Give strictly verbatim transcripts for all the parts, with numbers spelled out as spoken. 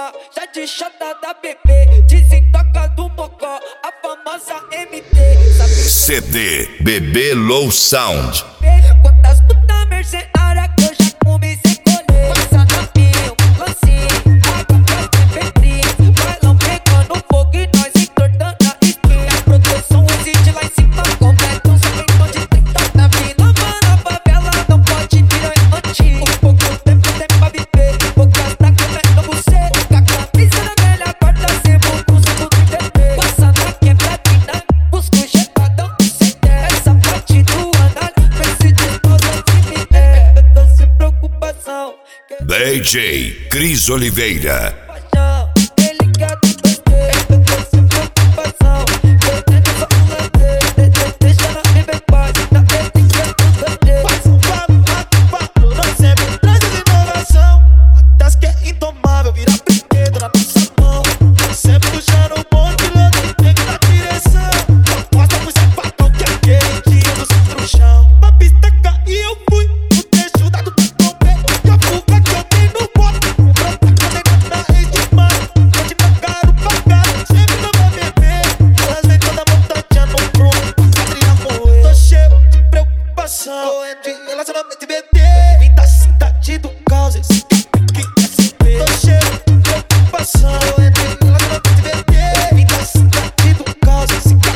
uma jet chata da bebê. Desentoca do mocó, a famosa M T. C D Bebê Low Sound. Quantas putas mercenárias que eu já comi sem colher. Passa na minha, um lancinho, água pra beber. Bailão pegando fogo e nós entortando a espinha. A proteção existe lá em cima, comete um sabendo de trinta na vida. Mano, a favela não pode virar antigo. Um pouco tempo tem pra viver, poucas pra comendo você. Com a camisa da velha guarda, sebo com suco de bebê. Passa na quebradinha, busco o jetadão sem ter. Essa parte do andar, vê se disposa de me é. Eu tô sem preocupação. D J Cris Oliveira. Ele quer tudo ter, eu tô sem preocupação. Querendo só um lazer, deixa ela viver paz. Na ele quer tudo ter. Faz um papo, papo, papo, nós sempre traz inovação. A tasca é indomável, vira brinquedo na nossa mão. Sempre puxando um monte de louco que tem que dar direção. Aposta pro sapatão que aquele dia do centro chão. A pista caiu, eu fui no trecho da do Tacomé. E a fuga que eu dei no bote, o brota cadê na rede de mano. Pode pagar o pagar, sempre não vai beber. Elas vêm toda montadinha no prumo, Adriana morrer. Tô cheio de preocupação, correndo de relacionamento B T. Vim da cidade do caos, esse que S P. Tô cheio de preocupação, correndo de relacionamento B T. Vim da cidade do caos, esse que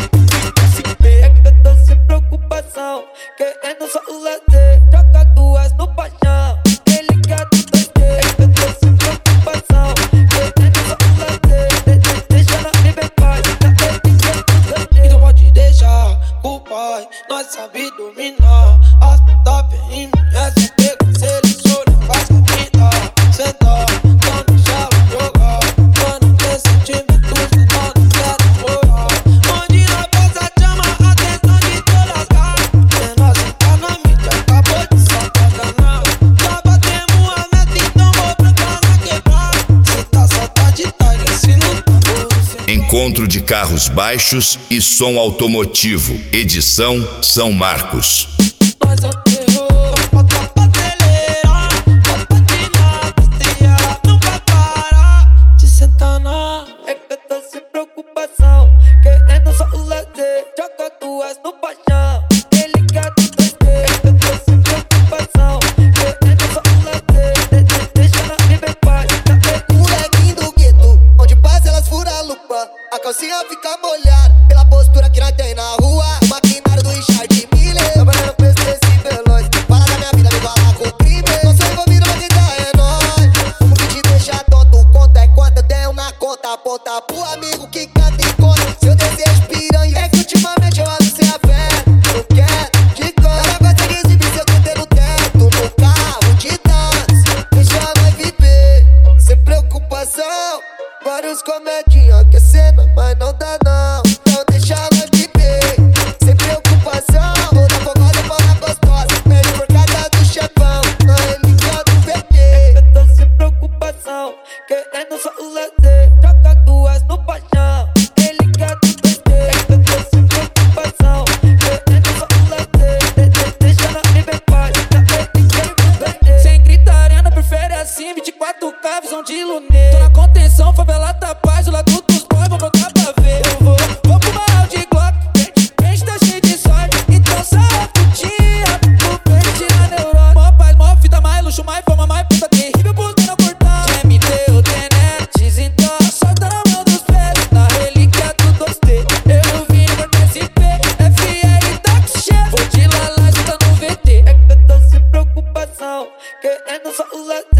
S P. Eu tô sem preocupação, querendo só o lazer. Troca duas no paixão, ele quer tudo ter. Eu tô sem preocupação, querendo só o lazer. Deixa ela viver paz, na ele quer tudo ter. E não pode deixar com o pai, nós sabe dominar. As puta vem em mim, essa pega, seleciona, faz caminhar. Sentar, não deixa ela jogar. Quando tem sentimentos, senão não quero morar. Onde na casa chama a atenção de todas as caras. Vendo assim tá na mídia, acabou de saltar danado. Já batemos a meta, então vou pra casa quebrar. Se tá solta de Tiger, se não tá por Encontro de carros baixos e som automotivo. Edição São Marcos. Nós é o terror, bota pra acelerar. Bota patinar, pista e ela não vai parar de sentar na. É que eu tô sem preocupação, querendo só o lazer. Joga duas no paixão, ele quer tudo ter. É que eu tô sem preocupação, querendo só o lazer. Deixa ela viver paz, na ele Molequinho do gueto, onde passa elas furam a lupa. A calcinha fica molhada pela postura que nós tem na rua. O maquinário do Richard Miller, trabalhando no preço desse veloz. Fala da minha vida, me fala com o crime. Não sou envolvido, mas quem tá é nóis. Como que te deixa tonto, conta é quanto eu tenho na conta. Aponta pro amigo que canta e conta. Seu desejo piranha, é que ultimamente eu ando sem a fé. Não quer de canto, ela gosta de exibir seu T T no teto. No carro de dança, deixa nós viver sem preocupação. Vários comedinhos que é cena, mas não dá não. Então deixa nós viver sem preocupação. Toda fogada fala gostosa, pede por causa do chefão. Não ele quer do V T. eu tô sem preocupação, querendo só o lazer. Joga duas no paixão, ele quer tudo ter. Eu tô sem preocupação, querendo só o lazer. Deixa ela viver paz, na ele quer tudo ter. Sem gritaria, não prefere assim, vinte e quatro K, visão de lunê. Tô na contenção, favela tá paz, o lado dos boys, vou botar pra ver. Eu vou, vou pro barral de Glock, gente tá cheio de sorte. Então sai a putinha, pro verde na neurose. Mó paz, mó fita, mais luxo, mais fama, mais puta terrível, botei na cortar. Quer me ter o tenete, desentoca, solta na mão dos pés. Na relíquia do dois T, eu vim no S P, F R táxi chefe. Vou de lá lá, tá no V T. É que eu tô sem preocupação, querendo só o lazer.